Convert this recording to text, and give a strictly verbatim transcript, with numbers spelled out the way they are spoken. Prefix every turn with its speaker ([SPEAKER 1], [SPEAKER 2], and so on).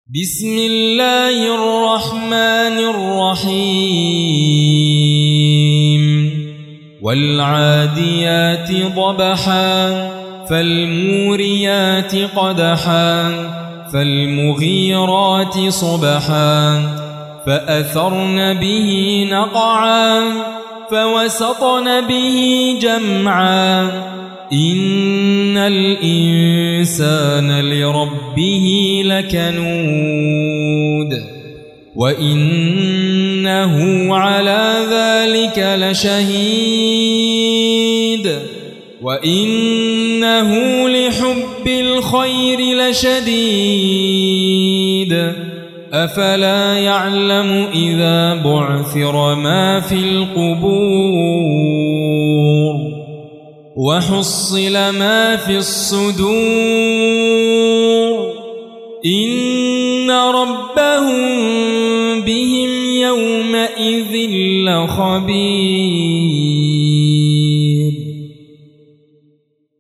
[SPEAKER 1] بسم الله الرحمن الرحيم والعاديات ضبحا فالموريات قدحا فالمغيرات صبحا فأثرن به نقعا فوسطن به جمعا إن الإنسان لربه لكنود وإنه على ذلك لشهيد وإنه لحب الخير لشديد أفلا يعلم إذا بعثر ما في القبور وحصل ما في الصدور إن ربهم بهم يومئذ لخبير.